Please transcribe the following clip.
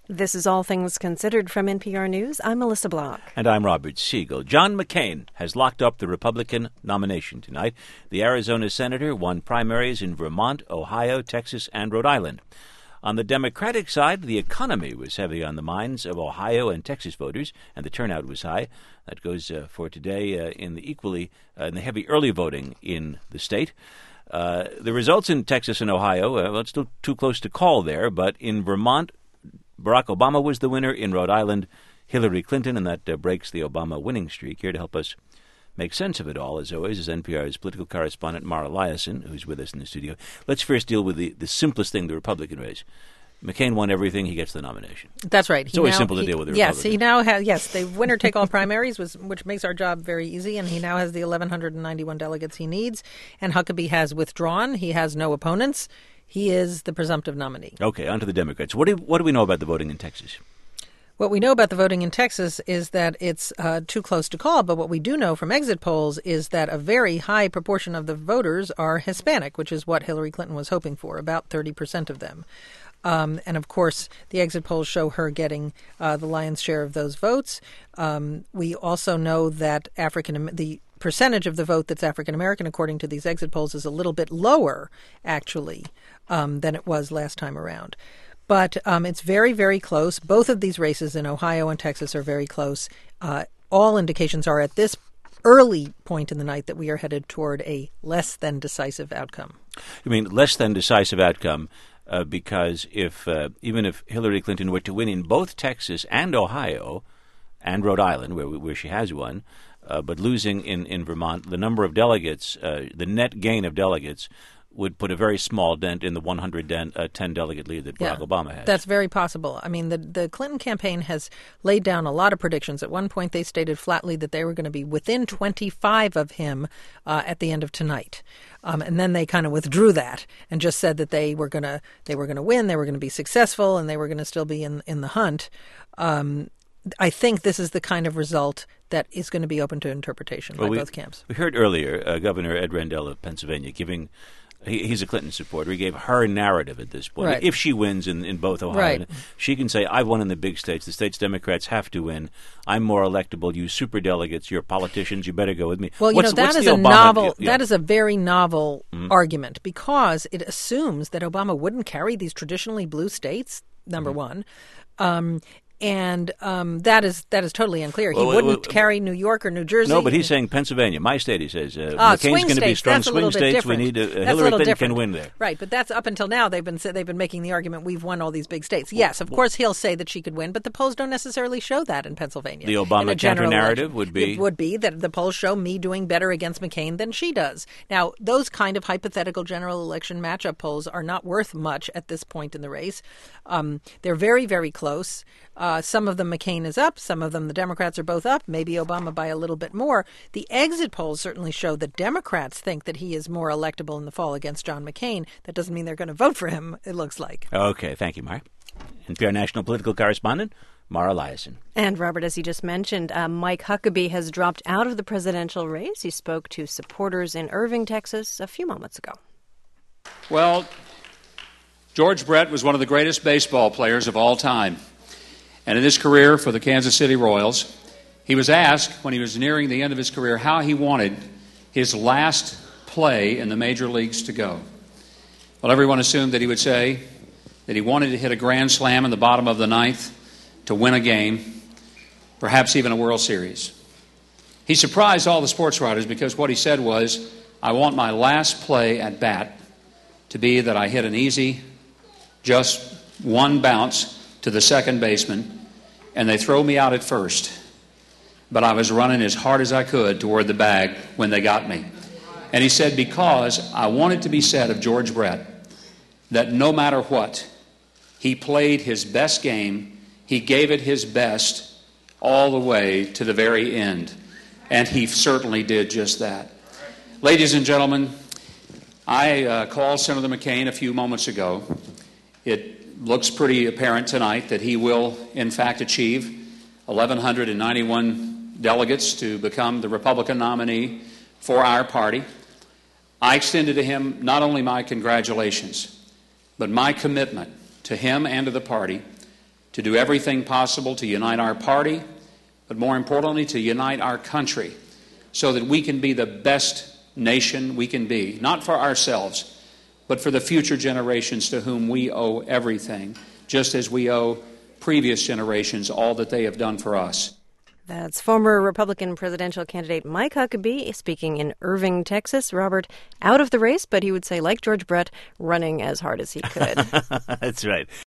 This is All Things Considered from NPR News. I'm Melissa Block. And I'm Robert Siegel. John McCain has locked up the Republican nomination tonight. The Arizona senator won primaries in Vermont, Ohio, Texas, and Rhode Island. On the Democratic side, the economy was heavy on the minds of Ohio and Texas voters, and the turnout was high. That goes for today in the heavy early voting in the state. The results in Texas and Ohio, well, it's still too close to call there, but in Vermont, Barack Obama was the winner. In Rhode Island, Hillary Clinton, and that breaks the Obama winning streak. Here to help us make sense of it all, as always, is NPR's political correspondent Mara Liasson, who's with us in the studio. Let's first deal with the simplest thing the Republican race. McCain won everything. He gets the nomination. That's right. It's always simple to deal with the Republican. Yes, he now has, the winner-take-all primaries, which makes our job very easy, and he now has the 1,191 delegates he needs, and Huckabee has withdrawn. He has no opponents. He is the presumptive nominee. Okay, on to the Democrats. What do we know about the voting in Texas? What we know about the voting in Texas is that it's too close to call, but what we do know from exit polls is that a very high proportion of the voters are Hispanic, which is what Hillary Clinton was hoping for, about 30% of them. And, of course, the exit polls show her getting the lion's share of those votes. We also know that the percentage of the vote that's African-American, according to these exit polls, is a little bit lower, actually, than it was last time around. But it's very, very close. Both of these races in Ohio and Texas are very close. All indications are at this early point in the night that we are headed toward a less than decisive outcome. You mean less than decisive outcome because even if Hillary Clinton were to win in both Texas and Ohio and Rhode Island, where she has won, but losing in Vermont, the number of delegates, the net gain of delegates, would put a very small dent in the 110-delegate lead that Barack Obama has. That's very possible. I mean, the Clinton campaign has laid down a lot of predictions. At one point, they stated flatly that they were going to be within 25 of him at the end of tonight. And then they kind of withdrew that and just said that they were going to win, they were going to be successful, and they were going to still be in the hunt. I think this is the kind of result that is going to be open to interpretation by both camps. We heard earlier Governor Ed Rendell of Pennsylvania giving. He's a Clinton supporter. He gave her narrative at this point. Right. If she wins in both Ohio, she can say, I've won in the big states. The states Democrats have to win. I'm more electable. You superdelegates, you're politicians. You better go with me. Well, that is a novel. That is a very novel argument because it assumes that Obama wouldn't carry these traditionally blue states, number one. And that is totally unclear. He wouldn't carry New York or New Jersey. No, but he's saying Pennsylvania, my state. He says McCain's going to be strong swing states. We need Hillary Clinton can win there. Right, but that's up until now. They've been making the argument we've won all these big states. Yes, of course he'll say that she could win, but the polls don't necessarily show that in Pennsylvania. The Obama counter narrative would be that the polls show me doing better against McCain than she does. Now, those kind of hypothetical general election matchup polls are not worth much at this point in the race. They're very, very close. Some of them McCain is up. Some of them the Democrats are both up. Maybe Obama by a little bit more. The exit polls certainly show that Democrats think that he is more electable in the fall against John McCain. That doesn't mean they're going to vote for him, it looks like. Okay. Thank you, Mara. NPR national political correspondent Mara Liasson. And, Robert, as you just mentioned, Mike Huckabee has dropped out of the presidential race. He spoke to supporters in Irving, Texas, a few moments ago. Well, George Brett was one of the greatest baseball players of all time. And in his career for the Kansas City Royals, he was asked when he was nearing the end of his career how he wanted his last play in the major leagues to go. Well, everyone assumed that he would say that he wanted to hit a grand slam in the bottom of the ninth to win a game, perhaps even a World Series. He surprised all the sports writers because what he said was, I want my last play at bat to be that I hit an easy, just one bounce to the second baseman, and they throw me out at first. But I was running as hard as I could toward the bag when they got me. And he said, because I want it to be said of George Brett that no matter what, he played his best game, he gave it his best all the way to the very end. And he certainly did just that. Ladies and gentlemen, I called Senator McCain a few moments ago. It looks pretty apparent tonight that he will, in fact, achieve 1,191 delegates to become the Republican nominee for our party. I extended to him not only my congratulations, but my commitment to him and to the party to do everything possible to unite our party, but more importantly, to unite our country so that we can be the best nation we can be, not for ourselves, but for the future generations to whom we owe everything, just as we owe previous generations all that they have done for us. That's former Republican presidential candidate Mike Huckabee speaking in Irving, Texas. Robert, out of the race, but he would say, like George Brett, running as hard as he could. That's right.